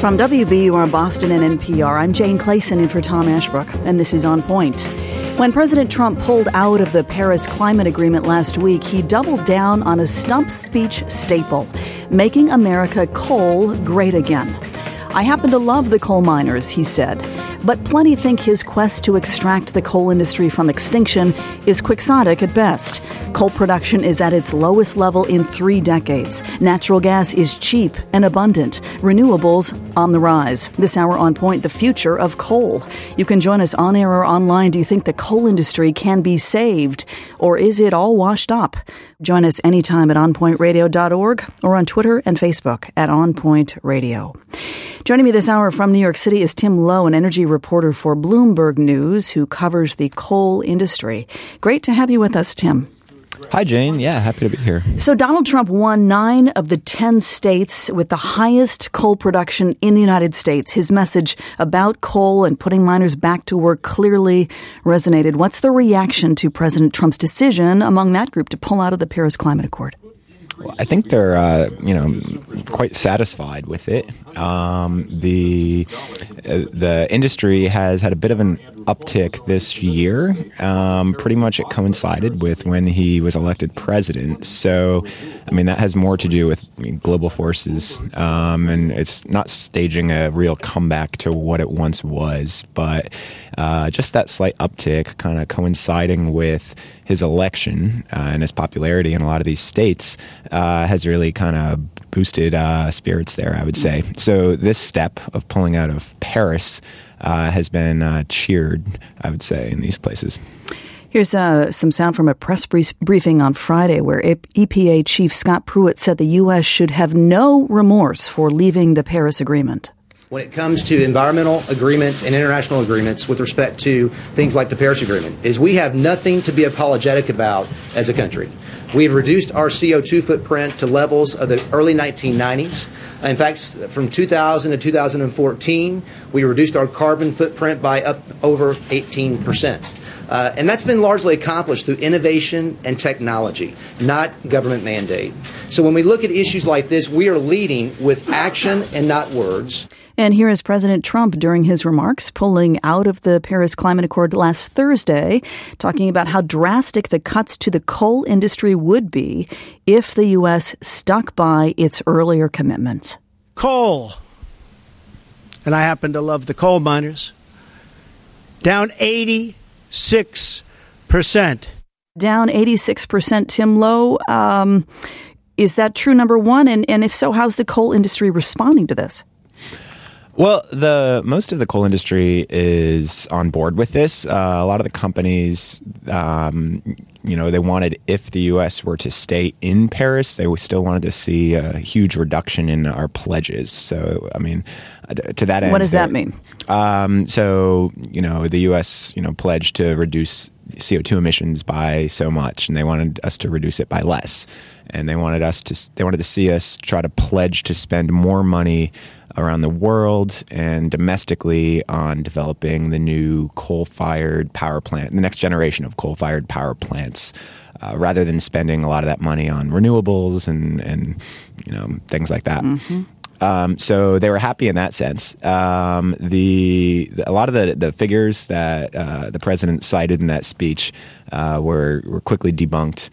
From WBUR Boston and NPR, I'm Jane Clayson in for Tom Ashbrook, and this is On Point. When President Trump pulled out of the Paris Climate Agreement last week, he doubled down on a stump speech staple, making America coal great again. I happen to love the coal miners, he said, but plenty think his quest to extract the coal industry from extinction is quixotic at best. Coal production is at its lowest level in 3 decades. Natural gas is cheap and abundant. Renewables on the rise. This hour On Point, the future of coal. You can join us on air or online. Do you think the coal industry can be saved, or is it all washed up? Join us anytime at onpointradio.org or on Twitter and Facebook at On Point Radio. Joining me this hour from New York City is Tim Lowe, an energy reporter for Bloomberg News who covers the coal industry. Great to have you with us, Tim. Hi, Jane. Yeah, happy to be here. So Donald Trump won 9 of the 10 states with the highest coal production in the United States. His message about coal and putting miners back to work clearly resonated. What's the reaction to President Trump's decision among that group to pull out of the Paris Climate Accord? Well, I think they're, quite satisfied with it. The industry has had a bit of an uptick this year. Pretty much it coincided with when he was elected president. So, that has more to do with global forces, and it's not staging a real comeback to what it once was, but just that slight uptick kind of coinciding with his election and his popularity in a lot of these states has really kind of boosted spirits there, I would say. So this step of pulling out of Paris has been cheered, I would say, in these places. Here's some sound from a press briefing on Friday where EPA Chief Scott Pruitt said the U.S. should have no remorse for leaving the Paris Agreement. When it comes to environmental agreements and international agreements with respect to things like the Paris Agreement, is we have nothing to be apologetic about as a country. We've reduced our CO2 footprint to levels of the early 1990s. In fact, from 2000 to 2014, we reduced our carbon footprint by up over 18%. And that's been largely accomplished through innovation and technology, not government mandate. So when we look at issues like this, we are leading with action and not words. And here is President Trump during his remarks pulling out of the Paris Climate Accord last Thursday, talking about how drastic the cuts to the coal industry would be if the U.S. stuck by its earlier commitments. Coal, and I happen to love the coal miners, down 86%. Down 86%, Tim Lowe. Is that true, number one? And if so, how's the coal industry responding to this? Well, most of the coal industry is on board with this. A lot of the companies, they wanted, if the U.S. were to stay in Paris, they still wanted to see a huge reduction in our pledges. So, to that end. What does that mean? The U.S., pledged to reduce CO2 emissions by so much, and they wanted us to reduce it by less. And they wanted to see us try to pledge to spend more money around the world and domestically on developing the new coal-fired power plant, the next generation of coal-fired power plants, rather than spending a lot of that money on renewables and things like that. Mm-hmm. So they were happy in that sense. A lot of the figures that the president cited in that speech were quickly debunked.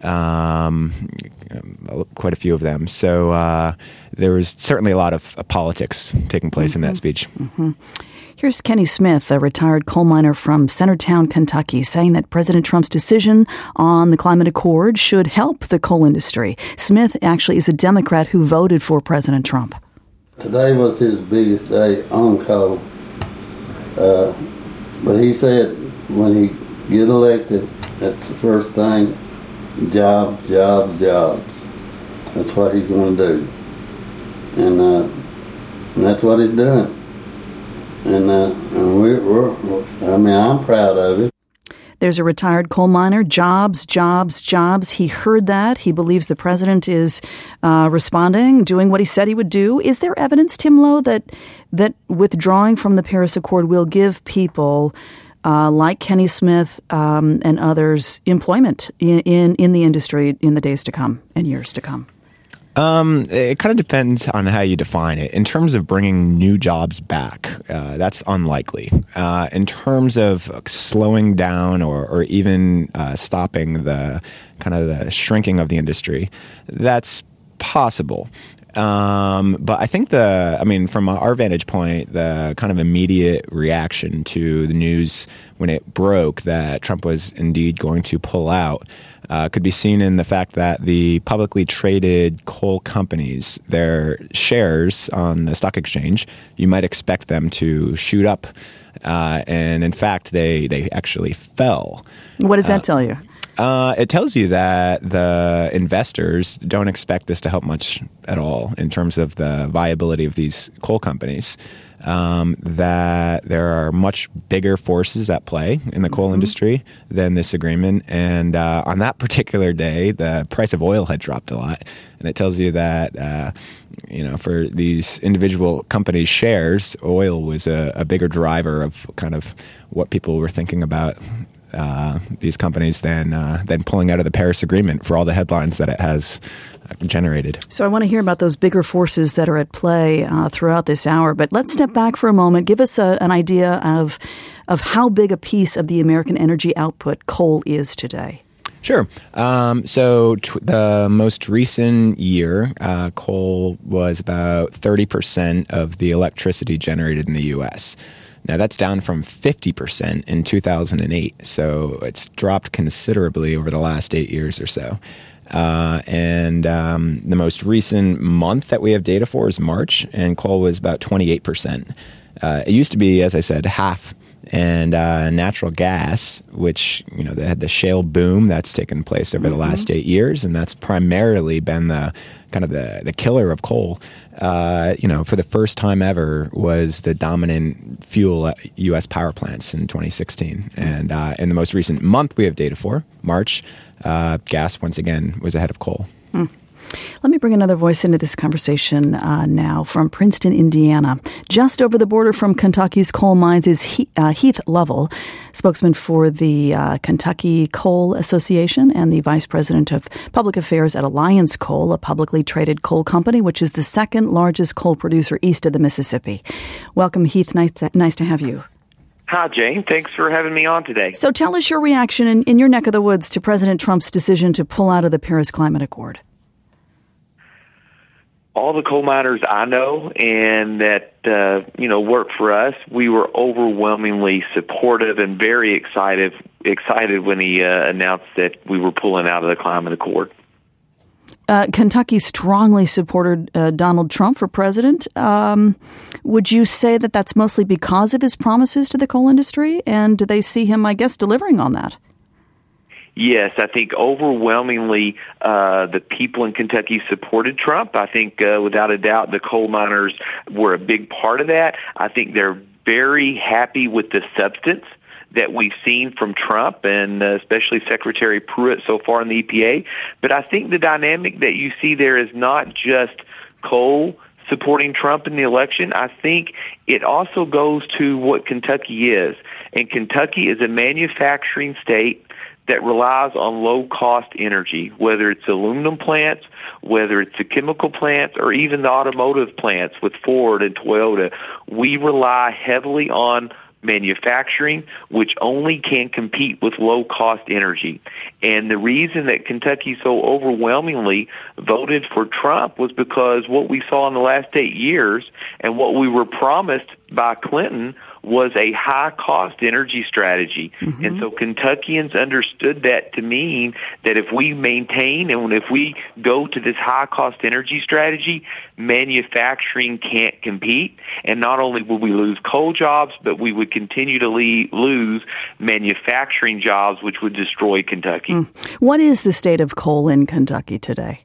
Quite a few of them. So there was certainly a lot of politics taking place in that speech. Mm-hmm. Here's Kenny Smith, a retired coal miner from Centertown, Kentucky, saying that President Trump's decision on the climate accord should help the coal industry. Smith actually is a Democrat who voted for President Trump. Today was his biggest day on coal. But he said when he get elected, that's the first thing, jobs. That's what he's going to do. And that's what he's doing. And I'm proud of it. There's a retired coal miner, jobs. He heard that. He believes the president is responding, doing what he said he would do. Is there evidence, Tim Lowe, that withdrawing from the Paris Accord will give people like Kenny Smith and others employment in the industry in the days to come and years to come? It kind of depends on how you define it. In terms of bringing new jobs back, that's unlikely. In terms of slowing down or even stopping the kind of the shrinking of the industry, that's possible. But I think from our vantage point, the kind of immediate reaction to the news when it broke that Trump was indeed going to pull out could be seen in the fact that the publicly traded coal companies, their shares on the stock exchange, you might expect them to shoot up. And in fact, they actually fell. What does that tell you? It tells you that the investors don't expect this to help much at all in terms of the viability of these coal companies. That there are much bigger forces at play in the coal industry than this agreement. And on that particular day, the price of oil had dropped a lot. And it tells you that, for these individual companies' shares, oil was a bigger driver of kind of what people were thinking about these companies than pulling out of the Paris Agreement for all the headlines that it has generated. So I want to hear about those bigger forces that are at play throughout this hour. But let's step back for a moment. Give us an idea of how big a piece of the American energy output coal is today. Sure. The most recent year, coal was about 30% of the electricity generated in the U.S. Now, that's down from 50% in 2008, so it's dropped considerably over the last 8 years or so. The most recent month that we have data for is March, and coal was about 28%. It used to be, as I said, half. And natural gas, which, they had the shale boom that's taken place over the last 8 years, and that's primarily been the kind of the killer of coal. For the first time ever was the dominant fuel at U.S. power plants in 2016. And in the most recent month we have data for, March, gas once again was ahead of coal. Let me bring another voice into this conversation now from Princeton, Indiana. Just over the border from Kentucky's coal mines is Heath Lovell, spokesman for the Kentucky Coal Association and the vice president of public affairs at Alliance Coal, a publicly traded coal company, which is the second largest coal producer east of the Mississippi. Welcome, Heath. Nice to have you. Hi, Jane. Thanks for having me on today. So tell us your reaction in your neck of the woods to President Trump's decision to pull out of the Paris Climate Accord. All the coal miners I know and that, work for us, we were overwhelmingly supportive and very excited when he announced that we were pulling out of the Climate Accord. Kentucky strongly supported Donald Trump for president. Would you say that that's mostly because of his promises to the coal industry? And do they see him, I guess, delivering on that? Yes, I think overwhelmingly the people in Kentucky supported Trump. I think without a doubt the coal miners were a big part of that. I think they're very happy with the substance that we've seen from Trump and especially Secretary Pruitt so far in the EPA. But I think the dynamic that you see there is not just coal supporting Trump in the election. I think it also goes to what Kentucky is. And Kentucky is a manufacturing state that relies on low-cost energy, whether it's aluminum plants, whether it's the chemical plants, or even the automotive plants with Ford and Toyota. We rely heavily on manufacturing, which only can compete with low-cost energy. And the reason that Kentucky so overwhelmingly voted for Trump was because what we saw in the last 8 years and what we were promised by Clinton was a high-cost energy strategy. Mm-hmm. And so Kentuckians understood that to mean that if we maintain and if we go to this high-cost energy strategy, manufacturing can't compete. And not only will we lose coal jobs, but we would continue to lose manufacturing jobs, which would destroy Kentucky. What is the state of coal in Kentucky today?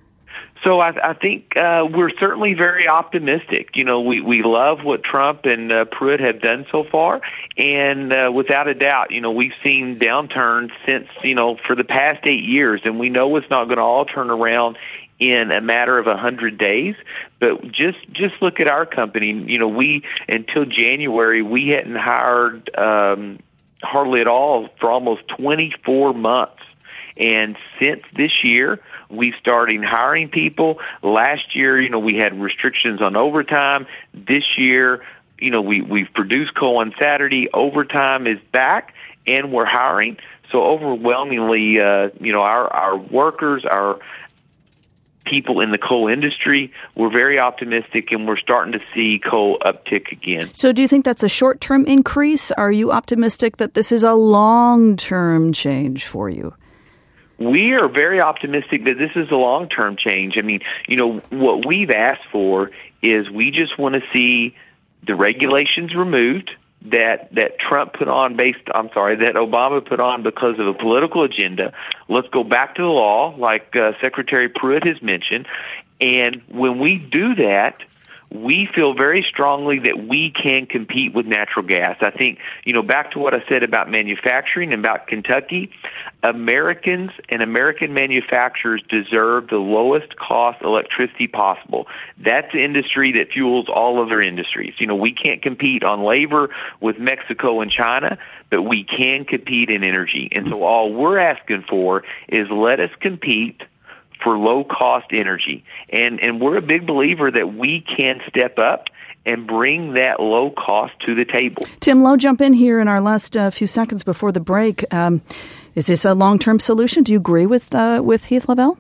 So I think we're certainly very optimistic. We love what Trump and Pruitt have done so far. And without a doubt, we've seen downturns since, for the past 8 years. And we know it's not going to all turn around in a matter of 100 days. But just look at our company. We, until January, we hadn't hired hardly at all for almost 24 months. And since this year, we've started hiring people. Last year, we had restrictions on overtime. This year, we've produced coal on Saturday. Overtime is back, and we're hiring. So overwhelmingly, our workers, our people in the coal industry, we're very optimistic, and we're starting to see coal uptick again. So do you think that's a short-term increase? Are you optimistic that this is a long-term change for you? We are very optimistic that this is a long-term change. I mean, what we've asked for is we just want to see the regulations removed that Trump put on that Obama put on because of a political agenda. Let's go back to the law, like Secretary Pruitt has mentioned. And when we do that, we feel very strongly that we can compete with natural gas. I think, back to what I said about manufacturing and about Kentucky, Americans and American manufacturers deserve the lowest cost electricity possible. That's the industry that fuels all other industries. We can't compete on labor with Mexico and China, but we can compete in energy. And so all we're asking for is let us compete for low-cost energy. And we're a big believer that we can step up and bring that low cost to the table. Tim Lowe, jump in here in our last few seconds before the break. Is this a long-term solution? Do you agree with Heath Lavelle?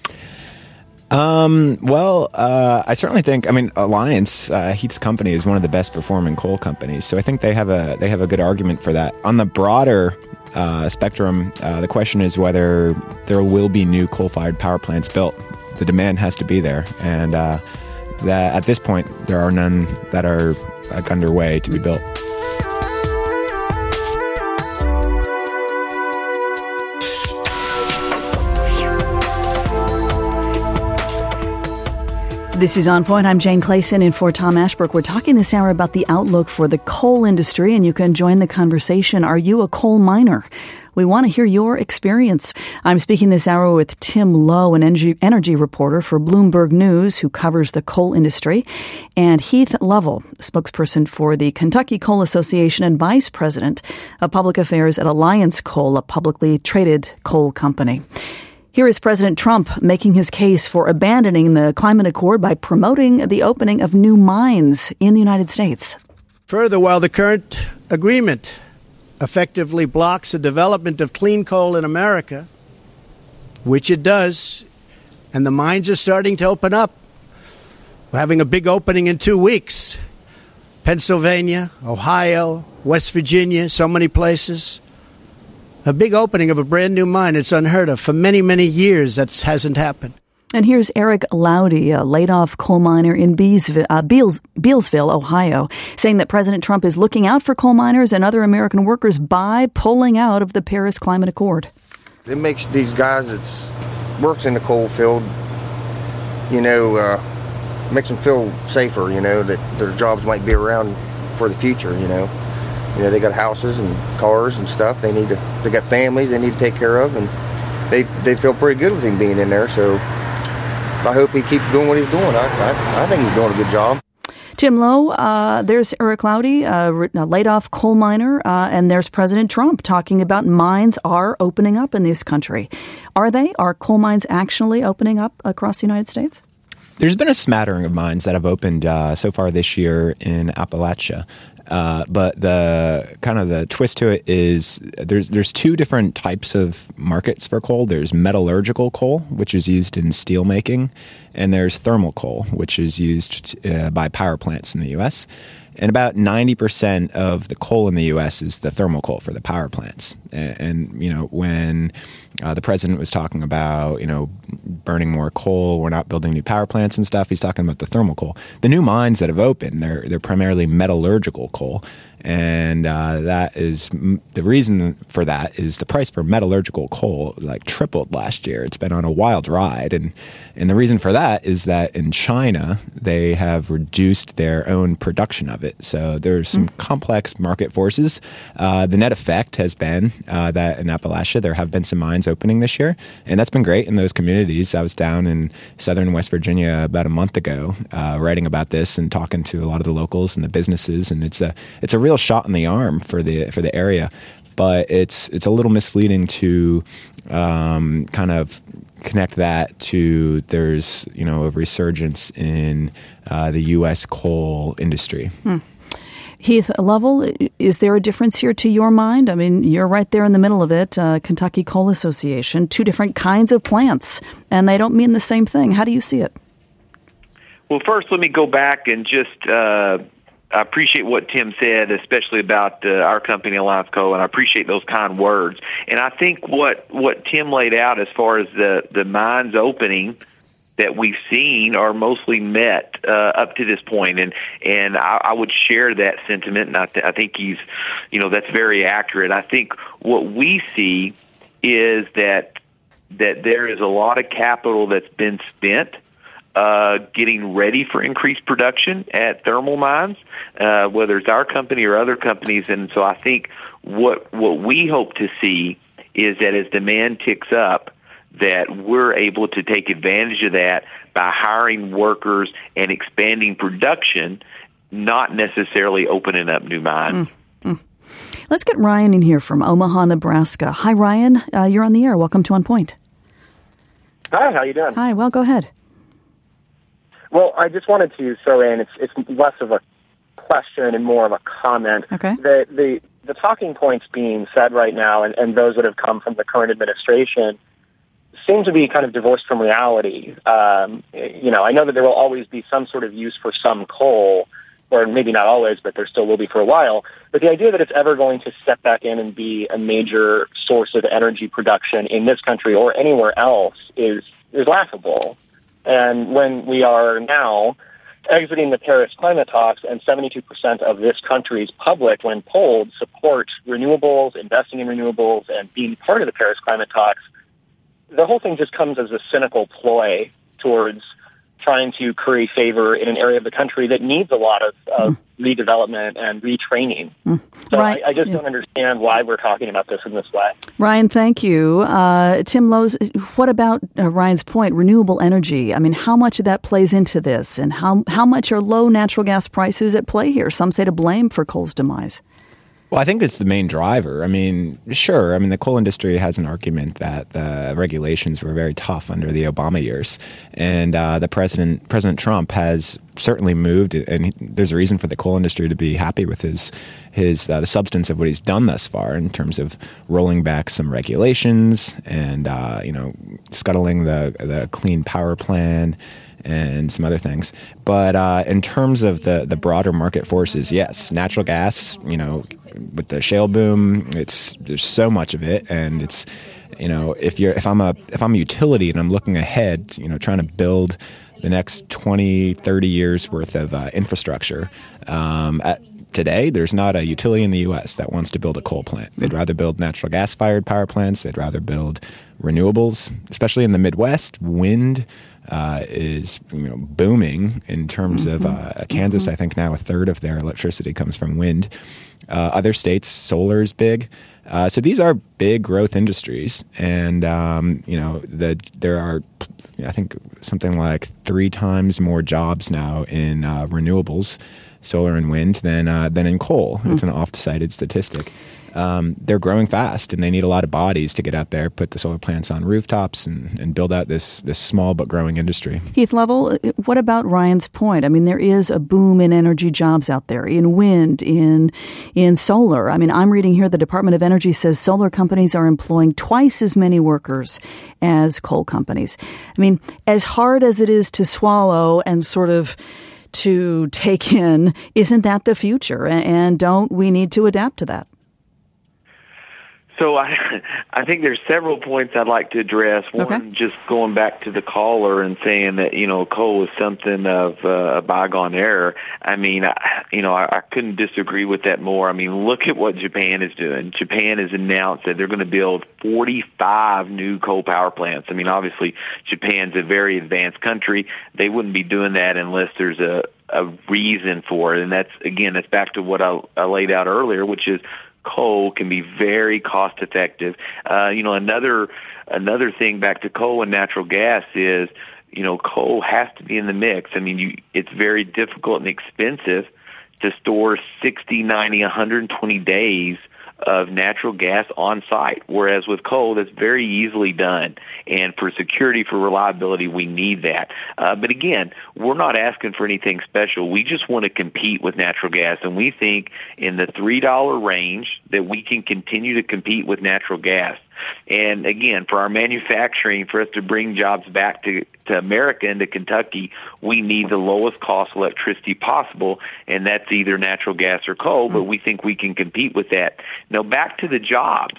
I certainly think, Alliance, Heath's company, is one of the best performing coal companies. So I think they have a good argument for that. On the broader spectrum, the question is whether there will be new coal-fired power plants built. The demand has to be there. And that at this point, there are none that are underway to be built. This is On Point. I'm Jane Clayson in for Tom Ashbrook. We're talking this hour about the outlook for the coal industry, and you can join the conversation. Are you a coal miner? We want to hear your experience. I'm speaking this hour with Tim Lowe, an energy reporter for Bloomberg News who covers the coal industry, and Heath Lavelle, spokesperson for the Kentucky Coal Association and vice president of public affairs at Alliance Coal, a publicly traded coal company. Here is President Trump making his case for abandoning the climate accord by promoting the opening of new mines in the United States. Further, while the current agreement effectively blocks the development of clean coal in America, which it does, and the mines are starting to open up. We're having a big opening in 2 weeks. Pennsylvania, Ohio, West Virginia, so many places. A big opening of a brand new mine. It's unheard of. For many, many years, that hasn't happened. And here's Eric Laudy, a laid-off coal miner in Bealsville, Ohio, saying that President Trump is looking out for coal miners and other American workers by pulling out of the Paris Climate Accord. It makes these guys that works in the coal field, makes them feel safer, that their jobs might be around for the future, they got houses and cars and stuff. They got families they need to take care of, and they feel pretty good with him being in there. So I hope he keeps doing what he's doing. I think he's doing a good job. Tim Lowe, there's Eric Laudy, a laid-off coal miner, and there's President Trump talking about mines are opening up in this country. Are they? Are coal mines actually opening up across the United States? There's been a smattering of mines that have opened so far this year in Appalachia. But the twist to it is there's two different types of markets for coal. There's metallurgical coal, which is used in steel making, and there's thermal coal, which is used by power plants in the U.S. And about 90% of the coal in the U.S. is the thermal coal for the power plants. And when the president was talking about, burning more coal, we're not building new power plants and stuff, he's talking about the thermal coal. The new mines that have opened, they're primarily metallurgical coal. And that is the reason for that is the price for metallurgical coal tripled last year. It's been on a wild ride. And the reason for that is that in China, they have reduced their own production of it. So there's some complex market forces. The net effect has been that in Appalachia, there have been some mines opening this year. And that's been great in those communities. I was down in southern West Virginia about a month ago writing about this and talking to a lot of the locals and the businesses. And it's a real shot in the arm for the area. but it's a little misleading to kind of connect that to there's a resurgence in the U.S. coal industry. Heath Lovell, is there a difference here to your mind? I mean, you're right there in the middle of it, Kentucky Coal Association, two different kinds of plants, and they don't mean the same thing. How do you see it? Well, first, let me go back and just I appreciate what Tim said, especially about our company, Alliance Coal, and I appreciate those kind words. And I think what Tim laid out as far as the mines opening that we've seen are mostly met up to this point, and I would share that sentiment, and I think he's, that's very accurate. I think what we see is that there is a lot of capital that's been spent getting ready for increased production at thermal mines, whether it's our company or other companies. And so I think what we hope to see is that as demand ticks up, that we're able to take advantage of that by hiring workers and expanding production, not necessarily opening up new mines. Let's get Ryan in here from Omaha, Nebraska. Hi, Ryan. You're on the air. Welcome to On Point. Hi, how you doing? Hi, well, go ahead. Well, I just wanted to throw in, it's less of a question and more of a comment. Okay. The talking points being said right now and those that have come from the current administration seem to be kind of divorced from reality. I know that there will always be some sort of use for some coal, or maybe not always, but there still will be for a while. But the idea that it's ever going to step back in and be a major source of energy production in this country or anywhere else is laughable. And when we are now exiting the Paris climate talks and 72% of this country's public, when polled, support renewables, investing in renewables, and being part of the Paris climate talks, the whole thing just comes as a cynical ploy towards trying to curry favor in an area of the country that needs a lot of redevelopment and retraining. So right. I just don't understand why we're talking about this in this way. Ryan, thank you. Tim Lowe's, what about Ryan's point, renewable energy? I mean, how much of that plays into this, and how much are low natural gas prices at play here? Some say to blame for coal's demise. Well, I think it's the main driver. I mean, sure. I mean, the coal industry has an argument that the regulations were very tough under the Obama years, and the President Trump has certainly moved, and there's a reason for the coal industry to be happy with the substance of what he's done thus far in terms of rolling back some regulations and scuttling the Clean Power Plan and some other things. But in terms of the broader market forces, yes, natural gas, with the shale boom, there's so much of it, and it's, if I'm a utility and I'm looking ahead, trying to build the next 20, 30 years worth of infrastructure, today, there's not a utility in the U.S. that wants to build a coal plant. They'd rather build natural gas-fired power plants. They'd rather build renewables, especially in the Midwest. Wind is booming in terms of Kansas. I think now a third of their electricity comes from wind. Other states, solar is big. So these are big growth industries, and there are, I think, something like 3 times more jobs now in renewables, solar and wind, than in coal. It's an oft-cited statistic. They're growing fast, and they need a lot of bodies to get out there, put the solar plants on rooftops, and build out this small but growing industry. Heath Lovell, what about Ryan's point? I mean, there is a boom in energy jobs out there, in wind, in solar. I mean, I'm reading here the Department of Energy says solar companies are employing twice as many workers as coal companies. I mean, as hard as it is to swallow and sort of to take in, isn't that the future? And don't we need to adapt to that? So I think there's several points I'd like to address. One, just going back to the caller and saying that, coal is something of a bygone era. I mean, I couldn't disagree with that more. I mean, look at what Japan is doing. Japan has announced that they're going to build 45 new coal power plants. I mean, obviously, Japan's a very advanced country. They wouldn't be doing that unless there's a reason for it. And that's back to what I laid out earlier, which is coal can be very cost effective. Another thing back to coal and natural gas is, coal has to be in the mix. I mean, it's very difficult and expensive to store 60, 90, 120 days of natural gas on site, whereas with coal, that's very easily done. And for security, for reliability, we need that. But again, we're not asking for anything special. We just want to compete with natural gas, and we think in the $3 range that we can continue to compete with natural gas. And again, for our manufacturing, for us to bring jobs back to America and to Kentucky, we need the lowest cost electricity possible, and that's either natural gas or coal, but we think we can compete with that. Now, back to the jobs.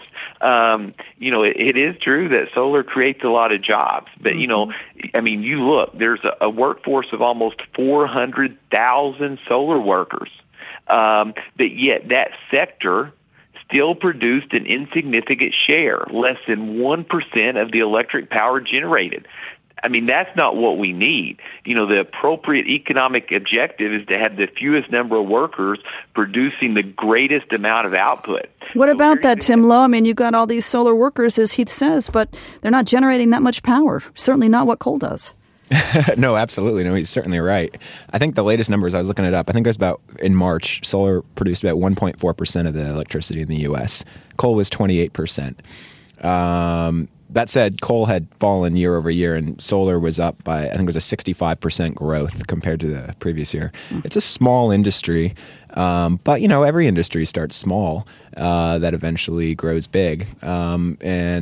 It is true that solar creates a lot of jobs, but, you look, there's a workforce of almost 400,000 solar workers, but yet that sector still produced an insignificant share, less than 1% of the electric power generated. I mean, that's not what we need. The appropriate economic objective is to have the fewest number of workers producing the greatest amount of output. What about that, Tim Lowe? I mean, you've got all these solar workers, as Heath says, but they're not generating that much power. Certainly not what coal does. No, absolutely. No, he's certainly right. I think the latest numbers, I was looking it up, I think it was about in March, solar produced about 1.4% of the electricity in the U.S. Coal was 28%. That said, coal had fallen year over year, and solar was up by, I think it was a 65% growth compared to the previous year. It's a small industry, but, every industry starts small that eventually grows big. From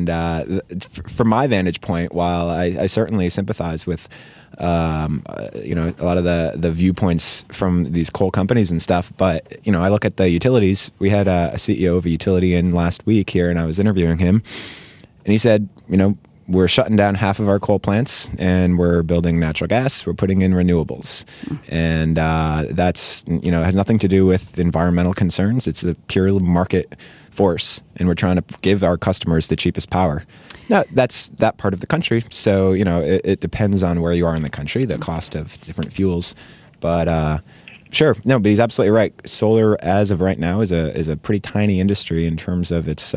my vantage point, while I certainly sympathize with a lot of the viewpoints from these coal companies and stuff. But, I look at the utilities. We had a CEO of a utility in last week here, and I was interviewing him. And he said, we're shutting down half of our coal plants and we're building natural gas. We're putting in renewables. And that's, has nothing to do with environmental concerns. It's a pure market force. And we're trying to give our customers the cheapest power. Now, that's that part of the country. So, it depends on where you are in the country, the cost of different fuels. But sure. No, but he's absolutely right. Solar, as of right now, is a pretty tiny industry in terms of its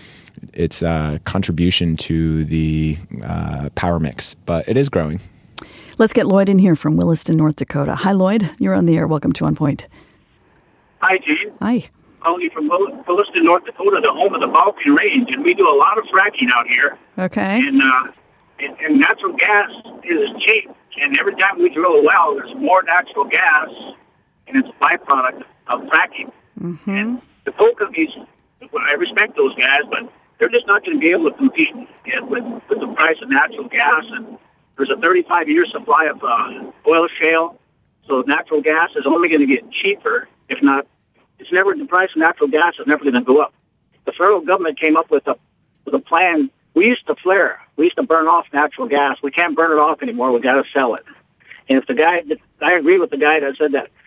contribution to the power mix, but it is growing. Let's get Lloyd in here from Williston, North Dakota. Hi, Lloyd. You're on the air. Welcome to On Point. Hi, Gene. Hi. Calling you from Williston, North Dakota, the home of the Balkan Range, and we do a lot of fracking out here. Okay. And natural gas is cheap, and every time we drill a well, there's more natural gas, and it's a byproduct of fracking. Mm-hmm. And the coal companies, I respect those guys, but they're just not going to be able to compete with the price of natural gas. And there's a 35-year supply of oil shale, so natural gas is only going to get cheaper. If not, the price of natural gas is never going to go up. The federal government came up with a plan. We used to flare. We used to burn off natural gas. We can't burn it off anymore. We got to sell it. And I agree with the guy that said that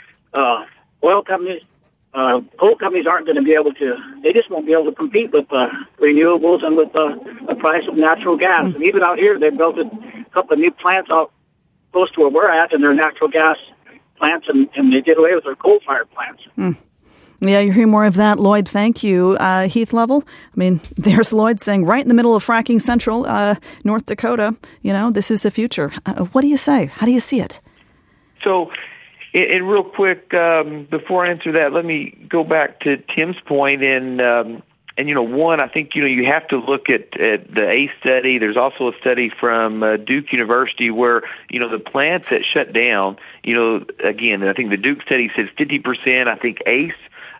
oil companies, coal companies aren't going to be able to, they just won't be able to compete with renewables and with the price of natural gas. And even out here, they built a couple of new plants out close to where we're at, and they're natural gas plants, and they did away with their coal-fired plants. Yeah, you hear more of that, Lloyd. Thank you. Heath Lovell, there's Lloyd saying right in the middle of fracking central North Dakota, this is the future. What do you say? How do you see it? So, and real quick, before I answer that, let me go back to Tim's point. One, I think, you have to look at the ACE study. There's also a study from Duke University where, the plants that shut down, again, I think the Duke study says 50%. I think ACE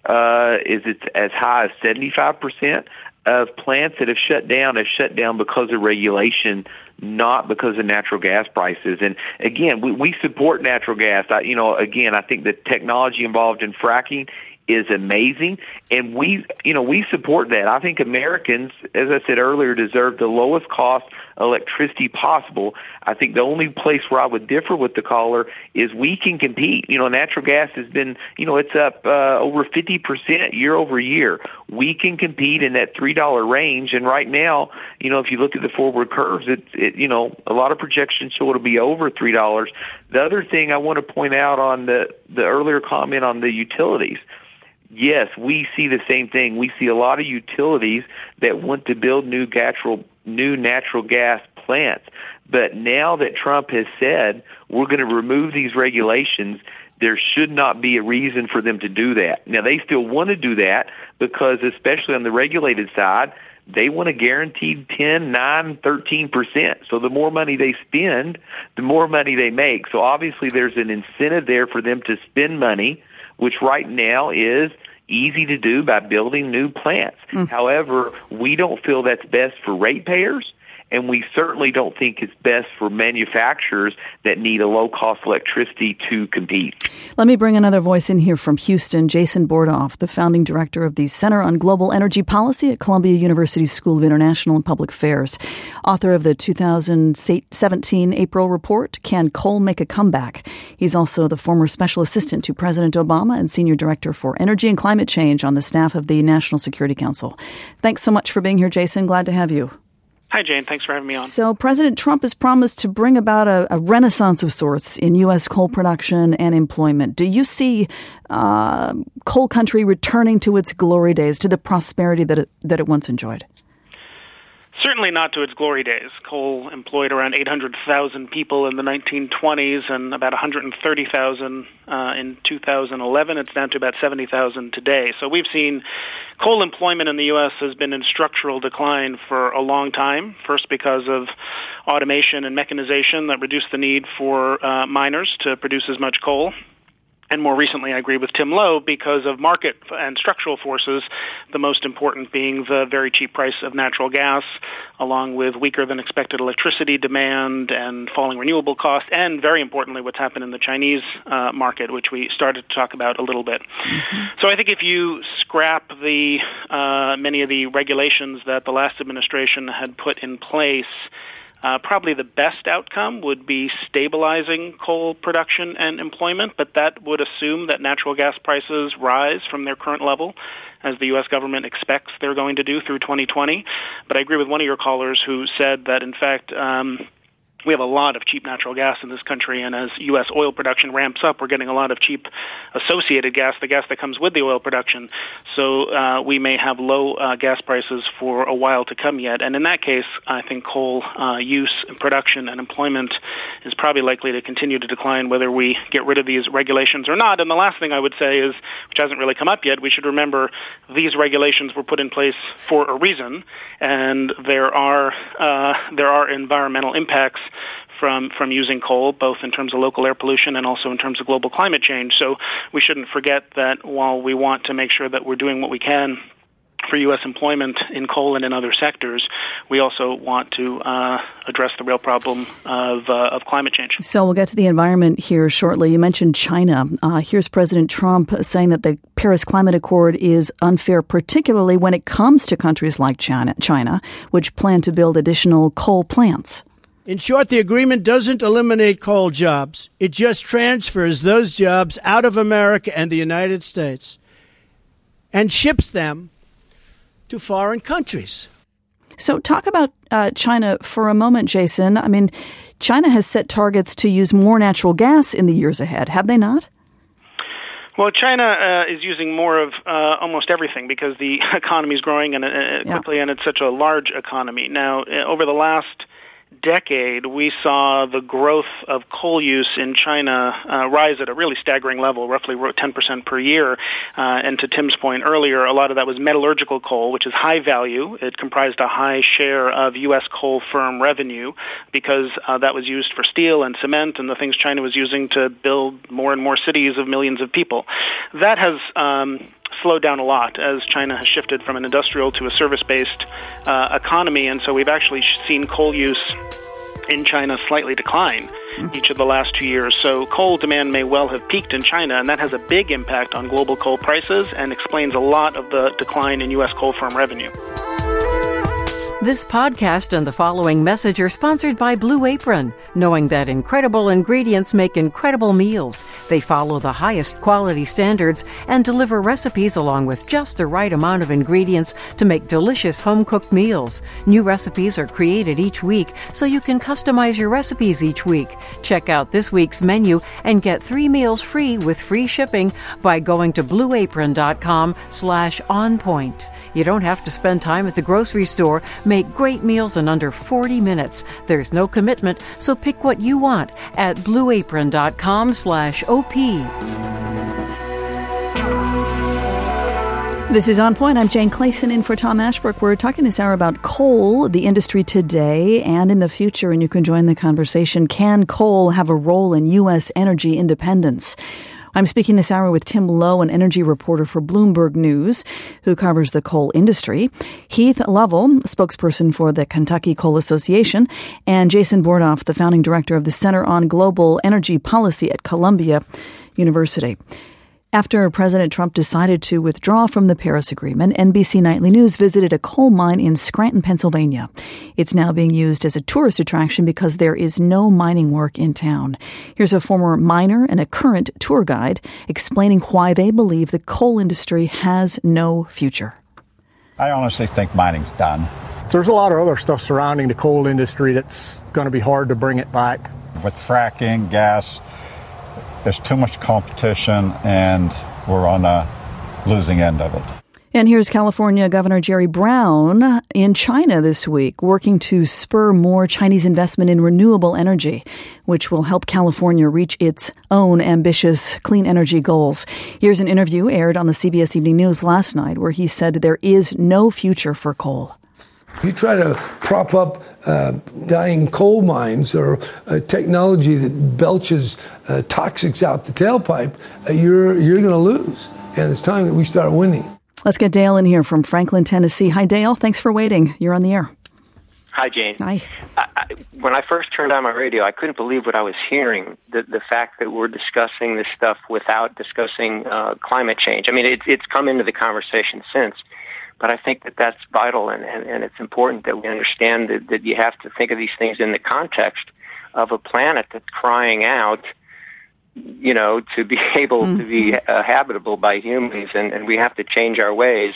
is as high as 75% of plants that have shut down because of regulation, not because of natural gas prices. And again, we support natural gas. I think the technology involved in fracking is amazing, and we support that. I think Americans, as I said earlier, deserve the lowest cost electricity possible. I think the only place where I would differ with the caller is we can compete. Natural gas has been, it's up over 50% year over year. We can compete in that $3 range, and right now, if you look at the forward curves, a lot of projections show it'll be over $3. The other thing I want to point out on the earlier comment on the utilities. Yes, we see the same thing. We see a lot of utilities that want to build new natural gas plants. But now that Trump has said we're going to remove these regulations, there should not be a reason for them to do that. Now, they still want to do that because, especially on the regulated side, they want a guaranteed 10, 9, 13%. So the more money they spend, the more money they make. So obviously there's an incentive there for them to spend money, which right now is easy to do by building new plants. However, we don't feel that's best for ratepayers, and we certainly don't think it's best for manufacturers that need a low-cost electricity to compete. Let me bring another voice in here from Houston, Jason Bordoff, the founding director of the Center on Global Energy Policy at Columbia University School of International and Public Affairs, author of the 2017 April report, Can Coal Make a Comeback? He's also the former special assistant to President Obama and senior director for energy and climate change on the staff of the National Security Council. Thanks so much for being here, Jason. Glad to have you. Hi, Jane. Thanks for having me on. So President Trump has promised to bring about a renaissance of sorts in U.S. coal production and employment. Do you see coal country returning to its glory days, to the prosperity that it once enjoyed? Certainly not to its glory days. Coal employed around 800,000 people in the 1920s and about 130,000 in 2011. It's down to about 70,000 today. So we've seen coal employment in the U.S. has been in structural decline for a long time, first because of automation and mechanization that reduced the need for miners to produce as much coal. And more recently, I agree with Tim Lowe, because of market and structural forces, the most important being the very cheap price of natural gas, along with weaker than expected electricity demand and falling renewable costs, and very importantly, what's happened in the Chinese market, which we started to talk about a little bit. So I think if you scrap the many of the regulations that the last administration had put in place, probably the best outcome would be stabilizing coal production and employment, but that would assume that natural gas prices rise from their current level, as the U.S. government expects they're going to do through 2020. But I agree with one of your callers who said that, in fact, we have a lot of cheap natural gas in this country, and as U.S. oil production ramps up, we're getting a lot of cheap associated gas, the gas that comes with the oil production. So we may have low gas prices for a while to come yet. And in that case, I think coal use, production, and employment is probably likely to continue to decline whether we get rid of these regulations or not. And the last thing I would say is, which hasn't really come up yet, we should remember these regulations were put in place for a reason, and there are environmental impacts from using coal, both in terms of local air pollution and also in terms of global climate change. So we shouldn't forget that while we want to make sure that we're doing what we can for U.S. employment in coal and in other sectors, we also want to address the real problem of climate change. So we'll get to the environment here shortly. You mentioned China. Here's President Trump saying that the Paris Climate Accord is unfair, particularly when it comes to countries like China, which plan to build additional coal plants. In short, the agreement doesn't eliminate coal jobs. It just transfers those jobs out of America and the United States and ships them to foreign countries. So talk about China for a moment, Jason. I mean, China has set targets to use more natural gas in the years ahead, have they not? Well, China is using more of almost everything because the economy is growing and quickly, and it's such a large economy. Now, over the last decade, we saw the growth of coal use in China rise at a really staggering level, roughly 10% per year. And to Tim's point earlier, a lot of that was metallurgical coal, which is high value. It comprised a high share of U.S. coal firm revenue because that was used for steel and cement and the things China was using to build more and more cities of millions of people. That has slowed down a lot as China has shifted from an industrial to a service-based economy, and so we've actually seen coal use in China slightly decline each of the last 2 years. So coal demand may well have peaked in China, and that has a big impact on global coal prices and explains a lot of the decline in U.S. coal firm revenue. This podcast and the following message are sponsored by Blue Apron. Knowing that incredible ingredients make incredible meals, they follow the highest quality standards and deliver recipes along with just the right amount of ingredients to make delicious home-cooked meals. New recipes are created each week, so you can customize your recipes each week. Check out this week's menu and get 3 meals free with free shipping by going to blueapron.com/onpoint. You don't have to spend time at the grocery store Make great meals in under 40 minutes. There's no commitment, so pick what you want at blueapron.com/OP. This is On Point. I'm Jane Clayson in for Tom Ashbrook. We're talking this hour about coal, the industry today and in the future, and you can join the conversation. Can coal have a role in U.S. energy independence? I'm speaking this hour with Tim Lowe, an energy reporter for Bloomberg News, who covers the coal industry, Heath Lovell, spokesperson for the Kentucky Coal Association, and Jason Bordoff, the founding director of the Center on Global Energy Policy at Columbia University. After President Trump decided to withdraw from the Paris Agreement, NBC Nightly News visited a coal mine in Scranton, Pennsylvania. It's now being used as a tourist attraction because there is no mining work in town. Here's a former miner and a current tour guide explaining why they believe the coal industry has no future. I honestly think mining's done. There's a lot of other stuff surrounding the coal industry that's going to be hard to bring it back. With fracking, gas, there's too much competition, and we're on a losing end of it. And here's California Governor Jerry Brown in China this week, working to spur more Chinese investment in renewable energy, which will help California reach its own ambitious clean energy goals. Here's an interview aired on the CBS Evening News last night where he said there is no future for coal. You try to prop up dying coal mines or technology that belches toxics out the tailpipe, you're going to lose. And it's time that we start winning. Let's get Dale in here from Franklin, Tennessee. Hi, Dale. Thanks for waiting. You're on the air. Hi, Jane. Hi. When I first turned on my radio, I couldn't believe what I was hearing, the fact that we're discussing this stuff without discussing climate change. I mean, it's come into the conversation since. But I think that that's vital, and it's important that we understand that you have to think of these things in the context of a planet that's crying out, you know, to be able to be habitable by humans, and we have to change our ways.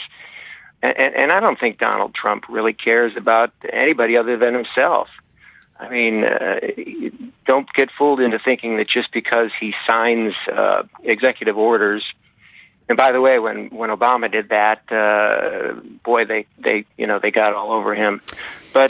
And I don't think Donald Trump really cares about anybody other than himself. I mean, don't get fooled into thinking that just because he signs executive orders. And by the way, when Obama did that, boy, they got all over him. But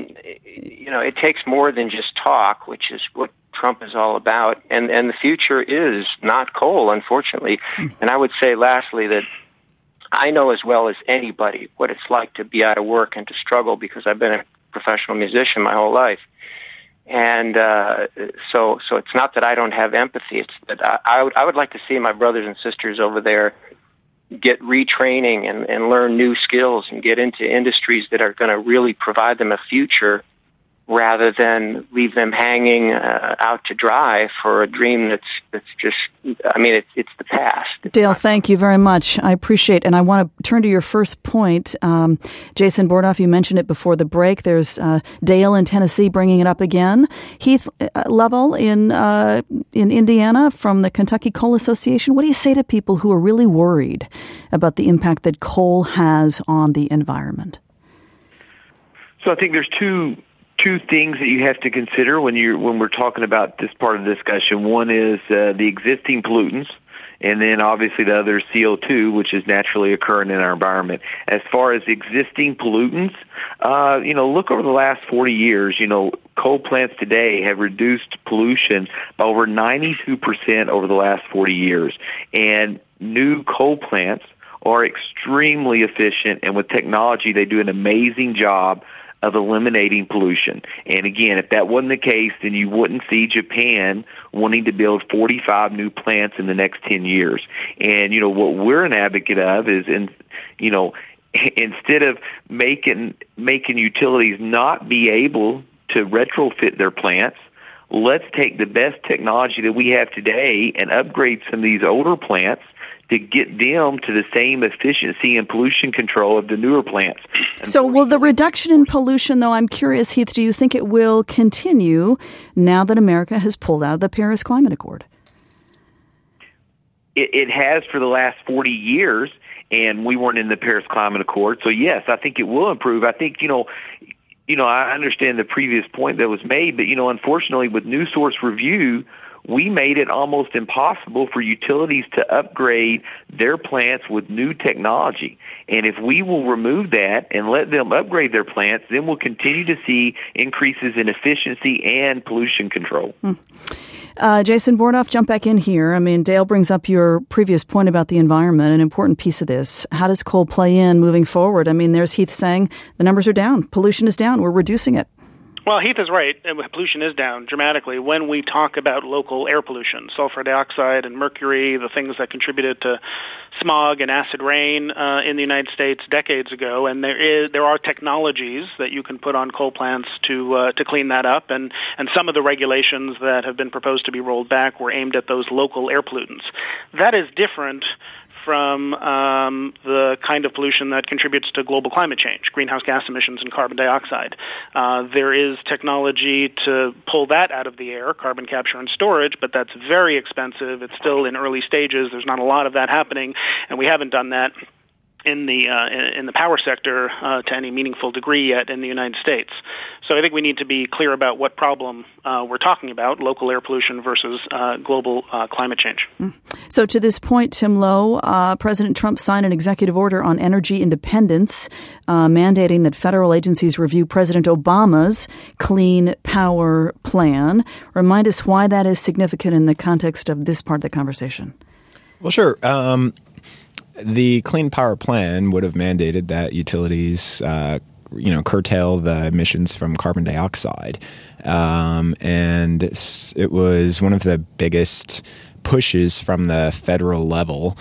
it takes more than just talk, which is what Trump is all about. And the future is not coal, unfortunately. And I would say, lastly, that I know as well as anybody what it's like to be out of work and to struggle because I've been a professional musician my whole life. And so it's not that I don't have empathy. It's that I would like to see my brothers and sisters over there get retraining and learn new skills and get into industries that are going to really provide them a future rather than leave them hanging out to dry for a dream that's just, I mean, it's the past. Dale, thank you very much. I appreciate it. And I want to turn to your first point. Jason Bordoff, you mentioned it before the break. There's Dale in Tennessee bringing it up again. Heath Lovell in Indiana from the Kentucky Coal Association. What do you say to people who are really worried about the impact that coal has on the environment? So I think there's two things that you have to consider when we're talking about this part of the discussion. One is the existing pollutants, and then obviously the other is CO2, which is naturally occurring in our environment. As far as existing pollutants, look over the last 40 years, coal plants today have reduced pollution by over 92% over the last 40 years. And new coal plants are extremely efficient, and with technology, they do an amazing job of eliminating pollution. And again, if that wasn't the case, then you wouldn't see Japan wanting to build 45 new plants in the next 10 years. And, what we're an advocate of is, instead of making utilities not be able to retrofit their plants, let's take the best technology that we have today and upgrade some of these older plants to get them to the same efficiency and pollution control of the newer plants. So will the reduction in pollution, though, I'm curious, Heath, do you think it will continue now that America has pulled out of the Paris Climate Accord? It has for the last 40 years, and we weren't in the Paris Climate Accord. So, yes, I think it will improve. I think, I understand the previous point that was made, but, unfortunately, with New Source Review, we made it almost impossible for utilities to upgrade their plants with new technology. And if we will remove that and let them upgrade their plants, then we'll continue to see increases in efficiency and pollution control. Jason Bordoff, jump back in here. I mean, Dale brings up your previous point about the environment, an important piece of this. How does coal play in moving forward? I mean, there's Heath saying the numbers are down. Pollution is down. We're reducing it. Well, Heath is right. Pollution is down dramatically when we talk about local air pollution, sulfur dioxide and mercury, the things that contributed to smog and acid rain in the United States decades ago. And there are technologies that you can put on coal plants to clean that up. And some of the regulations that have been proposed to be rolled back were aimed at those local air pollutants. That is different from the kind of pollution that contributes to global climate change, greenhouse gas emissions and carbon dioxide. There is technology to pull that out of the air, carbon capture and storage, but that's very expensive. It's still in early stages. There's not a lot of that happening, and we haven't done that in the power sector to any meaningful degree yet in the United States. So I think we need to be clear about what problem we're talking about, local air pollution versus global climate change. So to this point, Tim Lowe, President Trump signed an executive order on energy independence, mandating that federal agencies review President Obama's Clean Power Plan. Remind us why that is significant in the context of this part of the conversation. Well, sure. The Clean Power Plan would have mandated that utilities, curtail the emissions from carbon dioxide. And it was one of the biggest pushes from the federal level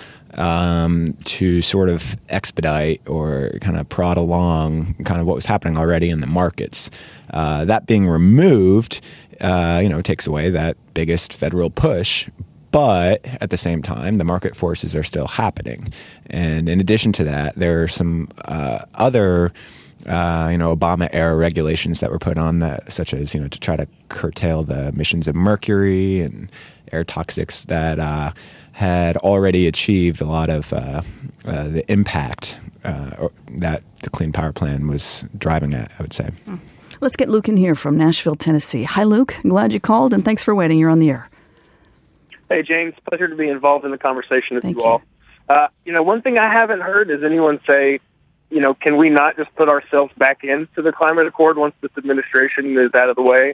to sort of expedite or kind of prod along kind of what was happening already in the markets. That being removed, takes away that biggest federal push. But at the same time, the market forces are still happening. And in addition to that, there are some other, Obama-era regulations that were put on that, such as, to try to curtail the emissions of mercury and air toxics that had already achieved a lot of the impact that the Clean Power Plan was driving at, I would say. Let's get Luke in here from Nashville, Tennessee. Hi, Luke. I'm glad you called, and thanks for waiting. You're on the air. Hey, James. Pleasure to be involved in the conversation with you all. One thing I haven't heard is anyone say, can we not just put ourselves back into the climate accord once this administration is out of the way?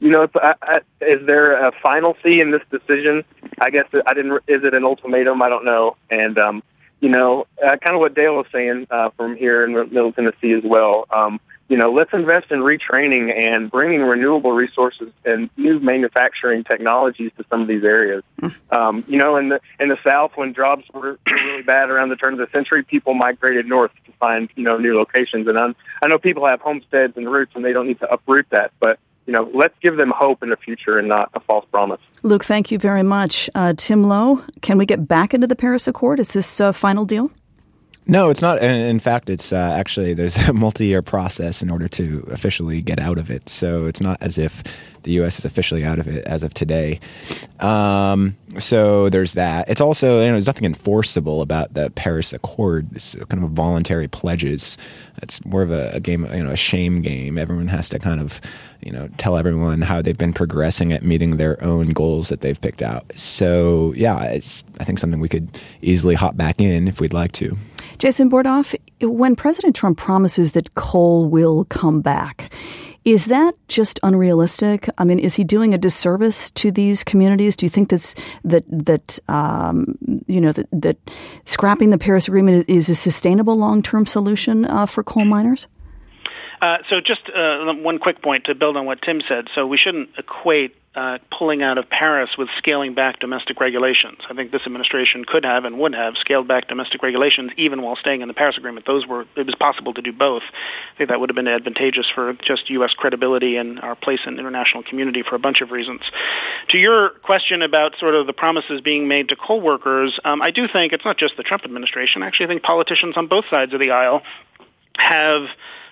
Is there a finalcy in this decision? I guess is it an ultimatum? I don't know. And, kind of what Dale was saying from here in Middle Tennessee as well. Let's invest in retraining and bringing renewable resources and new manufacturing technologies to some of these areas. In the South, when jobs were really bad around the turn of the century, people migrated north to find, new locations. And I know people have homesteads and roots and they don't need to uproot that. But, let's give them hope in the future and not a false promise. Luke, thank you very much. Tim Lowe, can we get back into the Paris Accord? Is this a final deal? No, it's not. In fact, it's actually there's a multi-year process in order to officially get out of it. So it's not as if the U.S. is officially out of it as of today. So there's that. It's also, there's nothing enforceable about the Paris Accord. It's kind of voluntary pledges. It's more of a game, a shame game. Everyone has to kind of, tell everyone how they've been progressing at meeting their own goals that they've picked out. So, yeah, it's, I think, something we could easily hop back in if we'd like to. Jason Bordoff, when President Trump promises that coal will come back, is that just unrealistic? I mean, is he doing a disservice to these communities? Do you think that scrapping the Paris Agreement is a sustainable long-term solution for coal miners? So just one quick point to build on what Tim said. So we shouldn't equate pulling out of Paris with scaling back domestic regulations. I think this administration could have and would have scaled back domestic regulations even while staying in the Paris Agreement. It was possible to do both. I think that would have been advantageous for just U.S. credibility and our place in the international community for a bunch of reasons. To your question about sort of the promises being made to coal workers, I do think it's not just the Trump administration. I actually think politicians on both sides of the aisle have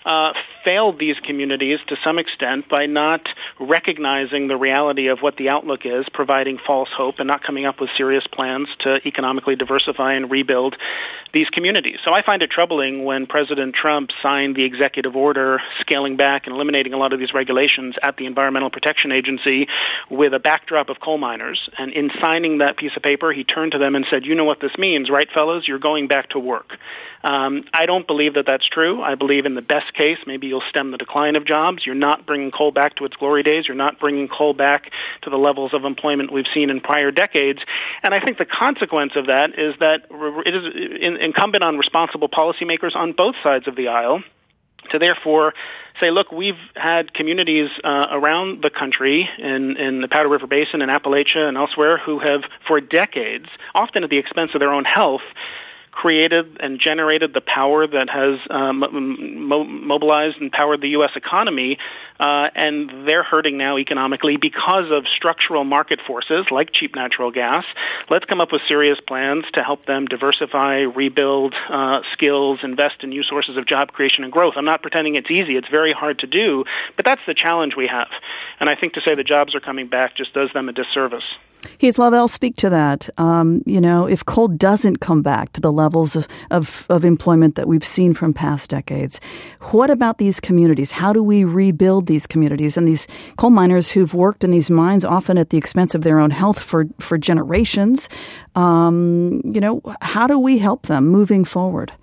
failed these communities to some extent by not recognizing the reality of what the outlook is, providing false hope, and not coming up with serious plans to economically diversify and rebuild these communities. So I find it troubling when President Trump signed the executive order scaling back and eliminating a lot of these regulations at the Environmental Protection Agency with a backdrop of coal miners. And in signing that piece of paper, he turned to them and said, you know what this means, right, fellas? You're going back to work. I don't believe that that's true. I believe in the best case, maybe you'll stem the decline of jobs. You're not bringing coal back to its glory days. You're not bringing coal back to the levels of employment we've seen in prior decades. And I think the consequence of that is that it is incumbent on responsible policymakers on both sides of the aisle to therefore say, look, we've had communities around the country in the Powder River Basin, in Appalachia and elsewhere who have, for decades, often at the expense of their own health, created and generated the power that has mobilized and powered the U.S. economy, and they're hurting now economically because of structural market forces like cheap natural gas. Let's come up with serious plans to help them diversify, rebuild skills, invest in new sources of job creation and growth. I'm not pretending it's easy. It's very hard to do, but that's the challenge we have. And I think to say the jobs are coming back just does them a disservice. Heath Lavelle, speak to that. If coal doesn't come back to the levels of employment that we've seen from past decades, what about these communities? How do we rebuild these communities and these coal miners who've worked in these mines often at the expense of their own health for generations? How do we help them moving forward?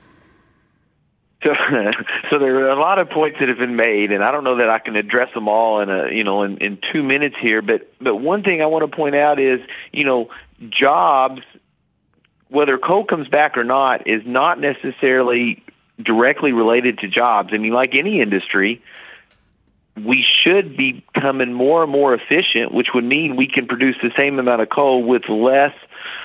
So there are a lot of points that have been made, and I don't know that I can address them all in 2 minutes here. But one thing I want to point out is, jobs, whether coal comes back or not, is not necessarily directly related to jobs. I mean, like any industry, we should be becoming more and more efficient, which would mean we can produce the same amount of coal with less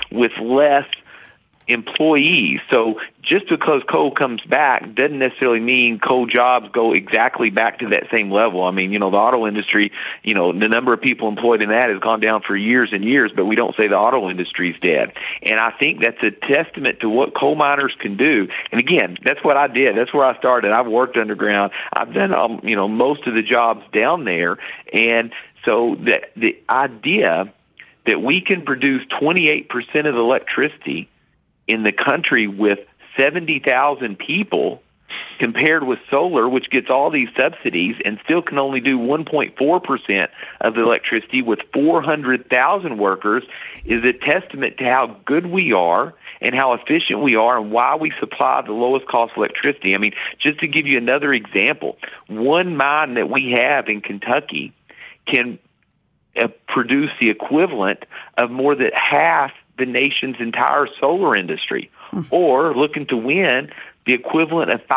employees. So just because coal comes back doesn't necessarily mean coal jobs go exactly back to that same level. I mean, the auto industry, the number of people employed in that has gone down for years and years, but we don't say the auto industry is dead. And I think that's a testament to what coal miners can do. And again, that's what I did. That's where I started. I've worked underground. I've done, most of the jobs down there. And so the idea that we can produce 28% of the electricity in the country with 70,000 people compared with solar, which gets all these subsidies and still can only do 1.4% of the electricity with 400,000 workers, is a testament to how good we are and how efficient we are and why we supply the lowest cost electricity. I mean, just to give you another example, one mine that we have in Kentucky can produce the equivalent of more than half the nation's entire solar industry, or looking to wind, the equivalent of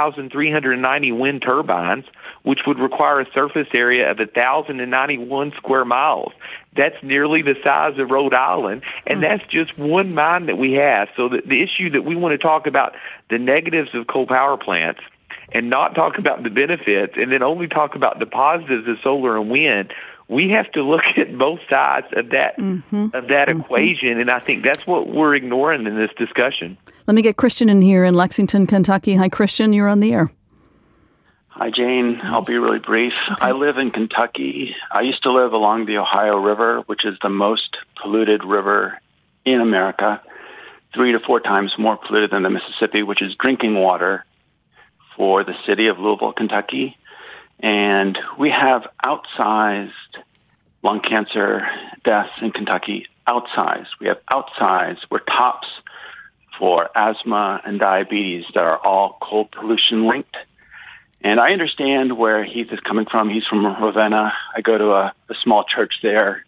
5,390 wind turbines, which would require a surface area of 1,091 square miles. That's nearly the size of Rhode Island, and that's just one mine that we have. So the issue that we want to talk about, the negatives of coal power plants, and not talk about the benefits, and then only talk about the positives of solar and wind, we have to look at both sides of that equation, and I think that's what we're ignoring in this discussion. Let me get Christian in here in Lexington, Kentucky. Hi, Christian. You're on the air. Hi, Jane. I'll be really brief. Okay. I live in Kentucky. I used to live along the Ohio River, which is the most polluted river in America, 3 to 4 times more polluted than the Mississippi, which is drinking water for the city of Louisville, Kentucky. And we have outsized lung cancer deaths in Kentucky, outsized. We have outsized. We're tops for asthma and diabetes that are all coal pollution linked. And I understand where Heath is coming from. He's from Ravenna. I go to a small church there.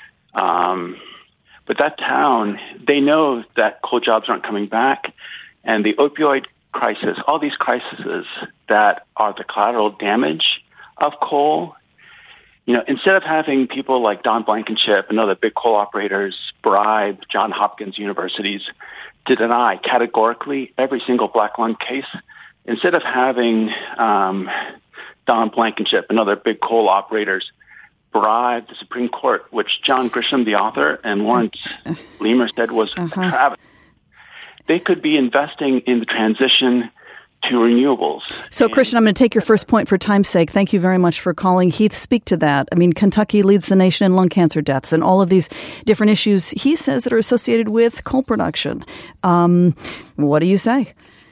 But that town, they know that coal jobs aren't coming back. And the opioid crisis, all these crises that are the collateral damage of coal, instead of having people like Don Blankenship and other big coal operators bribe Johns Hopkins universities to deny categorically every single black lung case, instead of having Don Blankenship and other big coal operators bribe the Supreme Court, which John Grisham, the author, and Lawrence Leamer said was a travesty, they could be investing in the transition to renewables. So, Christian, I'm going to take your first point for time's sake. Thank you very much for calling. Heath, speak to that. I mean, Kentucky leads the nation in lung cancer deaths and all of these different issues, he says, that are associated with coal production. What do you say?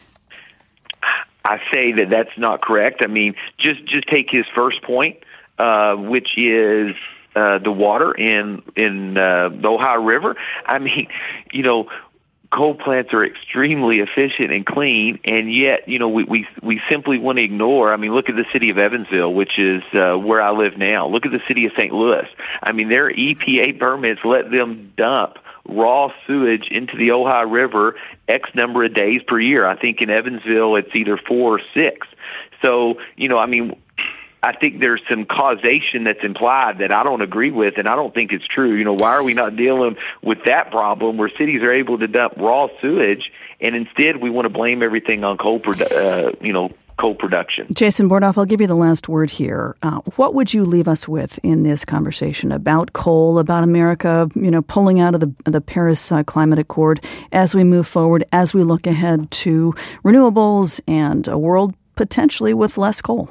I say that that's not correct. I mean, just take his first point, which is the water in the Ohio River. I mean, coal plants are extremely efficient and clean, and yet, we simply want to ignore. I mean, look at the city of Evansville, which is where I live now. Look at the city of St. Louis. I mean, their EPA permits let them dump raw sewage into the Ohio River X number of days per year. I think in Evansville it's either 4 or 6. So, I think there's some causation that's implied that I don't agree with, and I don't think it's true. Why are we not dealing with that problem where cities are able to dump raw sewage, and instead we want to blame everything on coal production? Jason Bordoff, I'll give you the last word here. What would you leave us with in this conversation about coal, about America, pulling out of the Paris Climate Accord as we move forward, as we look ahead to renewables and a world potentially with less coal?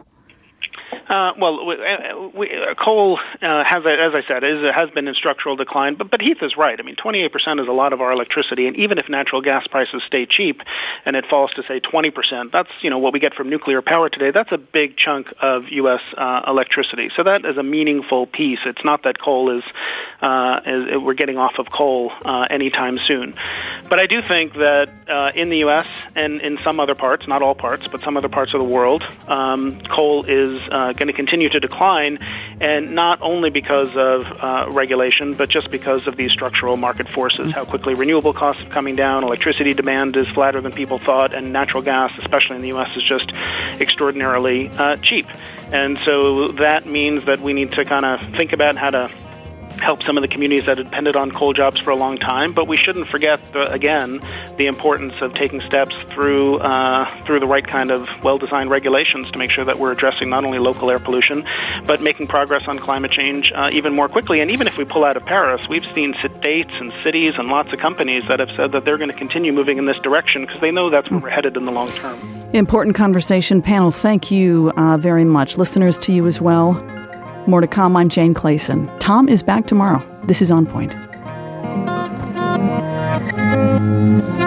Coal has, as I said, has been in structural decline. But Heath is right. I mean, 28% is a lot of our electricity, and even if natural gas prices stay cheap, and it falls to say 20%, that's what we get from nuclear power today. That's a big chunk of U.S. Electricity. So that is a meaningful piece. It's not that coal is we're getting off of coal anytime soon. But I do think that in the U.S. and in some other parts, not all parts, but some other parts of the world, coal is going to continue to decline, and not only because of regulation, but just because of these structural market forces. How quickly renewable costs are coming down, electricity demand is flatter than people thought, and natural gas, especially in the U.S., is just extraordinarily cheap. And so that means that we need to kind of think about how to help some of the communities that have depended on coal jobs for a long time, but we shouldn't forget, again, the importance of taking steps through the right kind of well-designed regulations to make sure that we're addressing not only local air pollution, but making progress on climate change even more quickly. And even if we pull out of Paris, we've seen states and cities and lots of companies that have said that they're going to continue moving in this direction because they know that's where we're headed in the long term. Important conversation. Panel, thank you very much. Listeners, to you as well. More to come. I'm Jane Clayson. Tom is back tomorrow. This is On Point.